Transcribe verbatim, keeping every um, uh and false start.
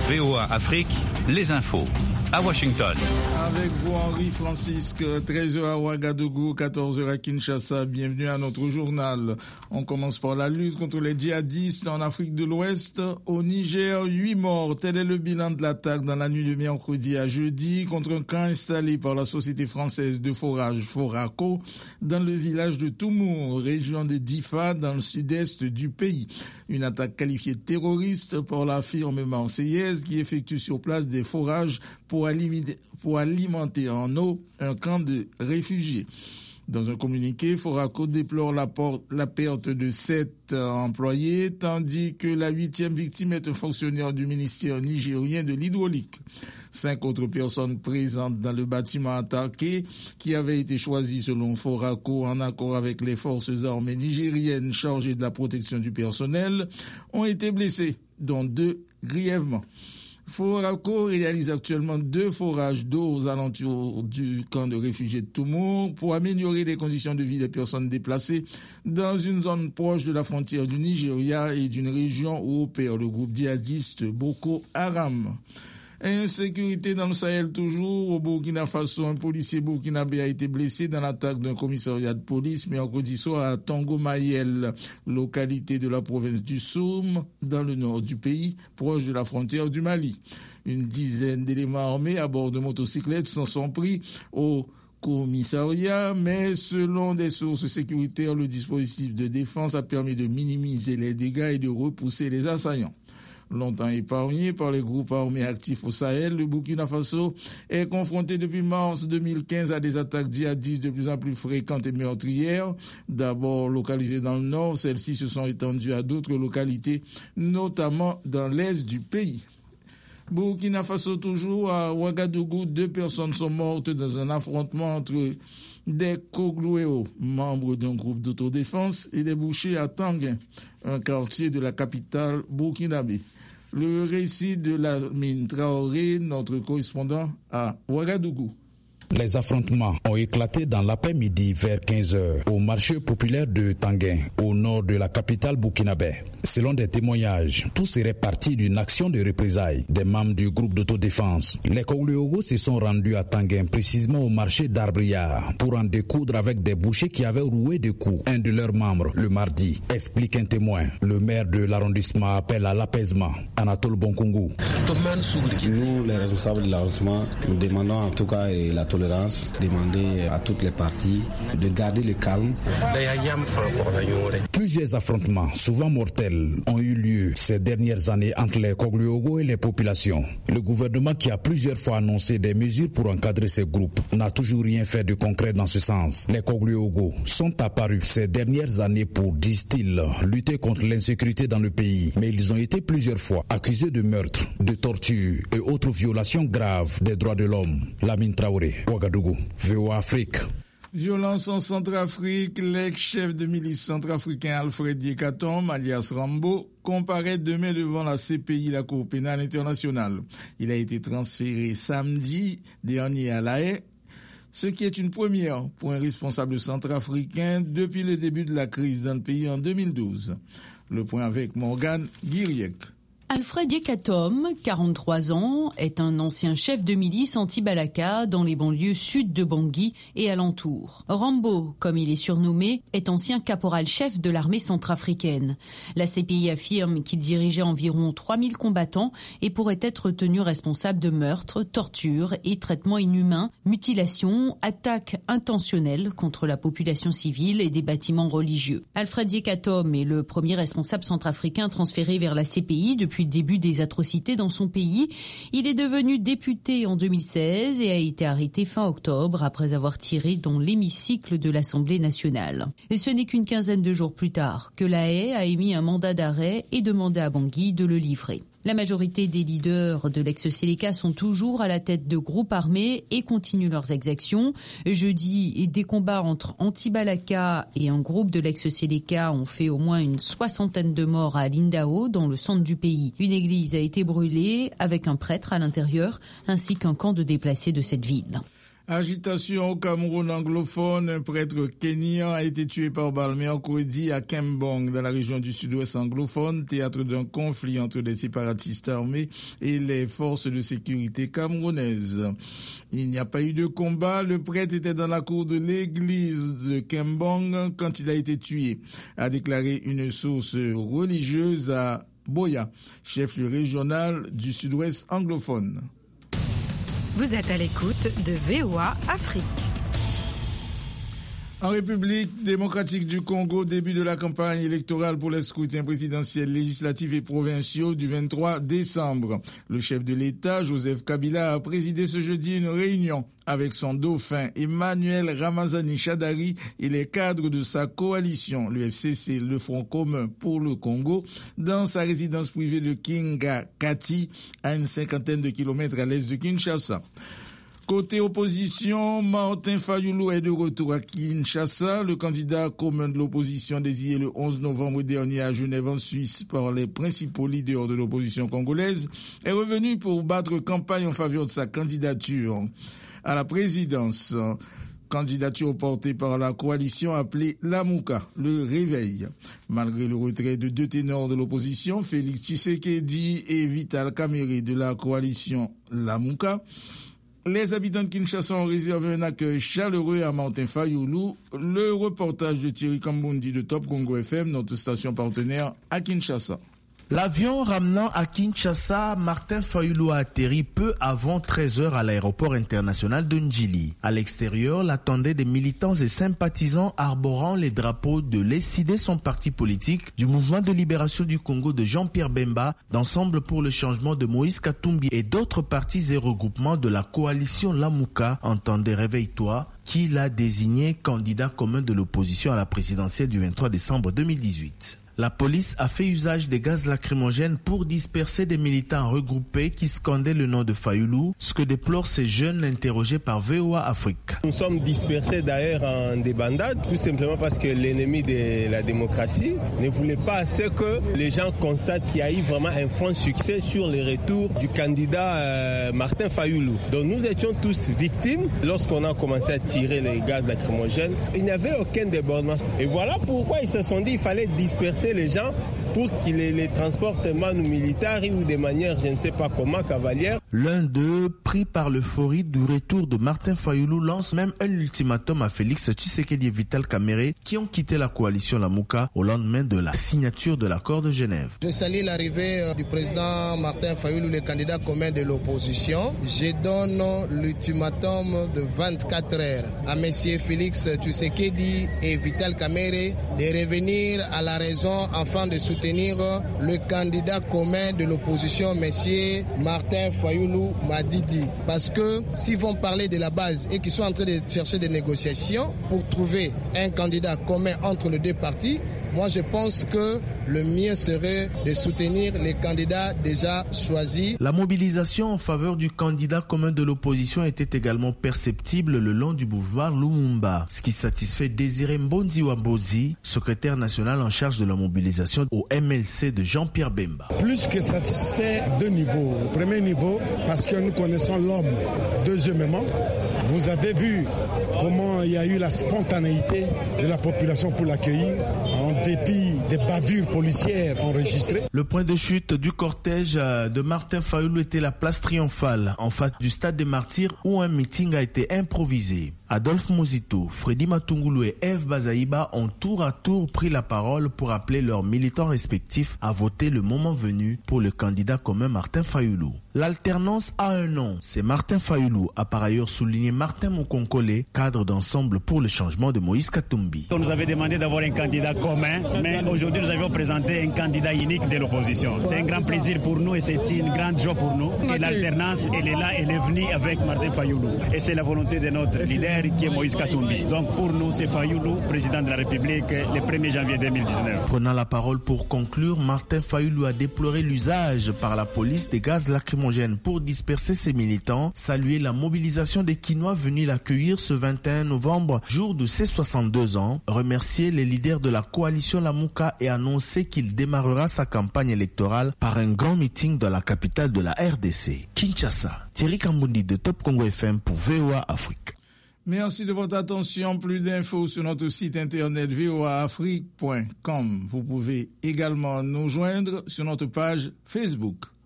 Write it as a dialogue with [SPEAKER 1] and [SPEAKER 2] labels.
[SPEAKER 1] V O A Afrique, les infos. À Washington.
[SPEAKER 2] Avec vous, Henri Francisque, treize heures à Ouagadougou, quatorze heures à Kinshasa. Bienvenue à notre journal. On commence par la lutte contre les djihadistes en Afrique de l'Ouest. Au Niger, huit morts. Tel est le bilan de l'attaque dans la nuit de mercredi à jeudi contre un camp installé par la société française de forage Foraco dans le village de Toumour, région de Difa, dans le sud-est du pays. Une attaque qualifiée de terroriste par la firme marseillaise qui effectue sur place des forages pour alimenter, pour alimenter en eau un camp de réfugiés. Dans un communiqué, Foraco déplore la, porte, la perte de sept employés, tandis que la huitième victime est un fonctionnaire du ministère nigérien de l'hydraulique. Cinq autres personnes présentes dans le bâtiment attaqué, qui avait été choisi selon Foraco en accord avec les forces armées nigériennes chargées de la protection du personnel, ont été blessées, dont deux grièvement. Foraco réalise actuellement deux forages d'eau aux alentours du camp de réfugiés de Toumour pour améliorer les conditions de vie des personnes déplacées dans une zone proche de la frontière du Nigeria et d'une région où opère le groupe djihadiste Boko Haram. Insécurité dans le Sahel toujours. Au Burkina Faso, un policier burkinabé a été blessé dans l'attaque d'un commissariat de police mercredi soir à Tangomayel, localité de la province du Soum, dans le nord du pays, proche de la frontière du Mali. Une dizaine d'éléments armés à bord de motocyclettes s'en sont pris au commissariat, mais selon des sources sécuritaires, le dispositif de défense a permis de minimiser les dégâts et de repousser les assaillants. Longtemps épargné par les groupes armés actifs au Sahel, le Burkina Faso est confronté depuis mars deux mille quinze à des attaques djihadistes de plus en plus fréquentes et meurtrières. D'abord localisées dans le nord, celles-ci se sont étendues à d'autres localités, notamment dans l'est du pays. Burkina Faso toujours, à Ouagadougou, deux personnes sont mortes dans un affrontement entre des Koglouéo, membres d'un groupe d'autodéfense, et des bouchers à Tanguin, un quartier de la capitale burkinabé. Le récit de Lamine Traoré, notre correspondant à Ouagadougou.
[SPEAKER 3] Les affrontements ont éclaté dans l'après-midi vers quinze heures au marché populaire de Tanguin, au nord de la capitale burkinabé. Selon des témoignages, tout serait parti d'une action de représailles des membres du groupe d'autodéfense. Les Koglouéo se sont rendus à Tanguin, précisément au marché d'Arbria, pour en découdre avec des bouchers qui avaient roué de coups un de leurs membres le mardi, explique un témoin. Le maire de l'arrondissement appelle à l'apaisement. Anatole Bonkungu.
[SPEAKER 4] Nous, les responsables de l'arrondissement, nous demandons en tout cas la tolérance, demander à toutes les parties de garder le calme.
[SPEAKER 3] Plusieurs affrontements, souvent mortels, ont eu lieu ces dernières années entre les Koglouéo et les populations. Le gouvernement, qui a plusieurs fois annoncé des mesures pour encadrer ces groupes, n'a toujours rien fait de concret dans ce sens. Les Koglouéo sont apparus ces dernières années pour, disent-ils, lutter contre l'insécurité dans le pays. Mais ils ont été plusieurs fois accusés de meurtre, de torture et autres violations graves des droits de l'homme. Lamine Traoré, Ouagadougou, V O A Afrique.
[SPEAKER 2] Violence en Centrafrique, l'ex-chef de milice centrafricain Alfred Yekatom, alias Rambo, comparaît demain devant la C P I, la Cour pénale internationale. Il a été transféré samedi dernier à La Haye, ce qui est une première pour un responsable centrafricain depuis le début de la crise dans le pays en deux mille douze. Le point avec Morgane Guiriec.
[SPEAKER 5] Alfred Yekatom, quarante-trois ans, est un ancien chef de milice anti-Balaka dans les banlieues sud de Bangui et alentours. Rambo, comme il est surnommé, est ancien caporal-chef de l'armée centrafricaine. La C P I affirme qu'il dirigeait environ trois mille combattants et pourrait être tenu responsable de meurtres, tortures et traitements inhumains, mutilations, attaques intentionnelles contre la population civile et des bâtiments religieux. Alfred Yekatom est le premier responsable centrafricain transféré vers la C P I depuis le début des atrocités dans son pays. Il est devenu député en deux mille seize et a été arrêté fin octobre après avoir tiré dans l'hémicycle de l'Assemblée nationale. Et ce n'est qu'une quinzaine de jours plus tard que La Haye a émis un mandat d'arrêt et demandé à Bangui de le livrer. La majorité des leaders de l'ex-Séléka sont toujours à la tête de groupes armés et continuent leurs exactions. Jeudi, des combats entre anti-Balaka et un groupe de l'ex-Séléka ont fait au moins une soixantaine de morts à Lindao, dans le centre du pays. Une église a été brûlée avec un prêtre à l'intérieur, ainsi qu'un camp de déplacés de cette ville.
[SPEAKER 2] Agitation au Cameroun anglophone, un prêtre kenyan a été tué par balle mercredi à Kembong, dans la région du sud-ouest anglophone, théâtre d'un conflit entre des séparatistes armés et les forces de sécurité camerounaises. Il n'y a pas eu de combat, le prêtre était dans la cour de l'église de Kembong quand il a été tué, a déclaré une source religieuse à Boya, chef-lieu régional du sud-ouest anglophone.
[SPEAKER 6] Vous êtes à l'écoute de V O A Afrique.
[SPEAKER 2] En République démocratique du Congo, début de la campagne électorale pour les scrutins présidentiels, législatifs et provinciaux du vingt-trois décembre. Le chef de l'État, Joseph Kabila, a présidé ce jeudi une réunion avec son dauphin Emmanuel Ramazani Shadari et les cadres de sa coalition, l'U F C C, le Front commun pour le Congo, dans sa résidence privée de Kingakati, à une cinquantaine de kilomètres à l'est de Kinshasa. Côté opposition, Martin Fayulu est de retour à Kinshasa. Le candidat commun de l'opposition désigné le onze novembre dernier à Genève en Suisse par les principaux leaders de l'opposition congolaise est revenu pour battre campagne en faveur de sa candidature à la présidence. Candidature portée par la coalition appelée Lamuka, le réveil. Malgré le retrait de deux ténors de l'opposition, Félix Tshisekedi et Vital Kamerhe de la coalition Lamuka, les habitants de Kinshasa ont réservé un accueil chaleureux à Martin Fayulu. Le reportage de Thierry Kambundi de Top Congo F M, notre station partenaire à Kinshasa.
[SPEAKER 7] L'avion ramenant à Kinshasa, Martin Fayulu a atterri peu avant treize heures à l'aéroport international de Ndjili. À l'extérieur, l'attendaient des militants et sympathisants arborant les drapeaux de l'E S I D, son parti politique, du mouvement de libération du Congo de Jean-Pierre Bemba, d'Ensemble pour le changement de Moïse Katumbi et d'autres partis et regroupements de la coalition Lamuka, entendez Réveille-toi, qui l'a désigné candidat commun de l'opposition à la présidentielle du vingt-trois décembre deux mille dix-huit. La police a fait usage des gaz lacrymogènes pour disperser des militants regroupés qui scandaient le nom de Fayulu, ce que déplorent ces jeunes interrogés par V O A Afrique.
[SPEAKER 8] Nous sommes dispersés d'ailleurs en débandade, tout simplement parce que l'ennemi de la démocratie ne voulait pas assez que les gens constatent qu'il y a eu vraiment un franc succès sur le retour du candidat euh, Martin Fayulu. Donc nous étions tous victimes lorsqu'on a commencé à tirer les gaz lacrymogènes. Il n'y avait aucun débordement. Et voilà pourquoi ils se sont dit qu'il fallait disperser les gens pour qu'ils les, les transportent manu militaire ou de manière, je ne sais pas comment, cavalière.
[SPEAKER 7] L'un d'eux, pris par l'euphorie du retour de Martin Fayulu, lance même un ultimatum à Félix Tshisekedi et Vital Kamerhe qui ont quitté la coalition Lamuka au lendemain de la signature de l'accord de Genève.
[SPEAKER 9] Je salue l'arrivée du président Martin Fayulu, le candidat commun de l'opposition. Je donne l'ultimatum de vingt-quatre heures à messieurs Félix Tshisekedi et Vital Kamerhe de revenir à la raison afin de soutenir le candidat commun de l'opposition, monsieur Martin Fayulu Madidi. Parce que s'ils vont parler de la base et qu'ils sont en train de chercher des négociations pour trouver un candidat commun entre les deux partis, moi je pense que le mieux serait de soutenir les candidats déjà choisis.
[SPEAKER 7] La mobilisation en faveur du candidat commun de l'opposition était également perceptible le long du boulevard Lumumba, ce qui satisfait Désiré Mbondi Wambozi, secrétaire national en charge de la mobilisation au M L C de Jean-Pierre Bemba.
[SPEAKER 10] Plus que satisfait, deux niveaux. Le premier niveau, parce que nous connaissons l'homme. Deuxièmement, vous avez vu comment il y a eu la spontanéité de la population pour l'accueillir, en dépit des bavures policières enregistrées.
[SPEAKER 7] Le point de chute du cortège de Martin Fayulu était la place Triomphale, en face du stade des Martyrs, où un meeting a été improvisé. Adolphe Mozito, Freddy Matungulu et Eve Bazaïba ont tour à tour pris la parole pour appeler leurs militants respectifs à voter le moment venu pour le candidat commun Martin Fayulu. L'alternance a un nom, c'est Martin Fayulu, a par ailleurs souligné Martin Mokonkole, cadre d'Ensemble pour le changement de Moïse Katumbi.
[SPEAKER 11] On nous avait demandé d'avoir un candidat commun, mais aujourd'hui nous avions présenté un candidat unique de l'opposition. C'est un grand plaisir pour nous et c'est une grande joie pour nous. Et l'alternance, elle est là, elle est venue avec Martin Fayulu. Et c'est la volonté de notre leader qui est Moïse Katumbi. Donc pour nous, c'est Fayulu, président de la République, le premier janvier deux mille dix-neuf.
[SPEAKER 7] Prenant la parole pour conclure, Martin Fayulu a déploré l'usage par la police des gaz lacrymogènes pour disperser ses militants, salué la mobilisation des Kinois venus l'accueillir ce vingt et un novembre, jour de ses soixante-deux ans, remercié les leaders de la coalition Lamuka et annoncé qu'il démarrera sa campagne électorale par un grand meeting dans la capitale de la R D C, Kinshasa. Thierry Kambundi de Top Congo F M pour V O A Afrique.
[SPEAKER 2] Merci de votre attention. Plus d'infos sur notre site internet v o a afrique point com. Vous pouvez également nous joindre sur notre page Facebook.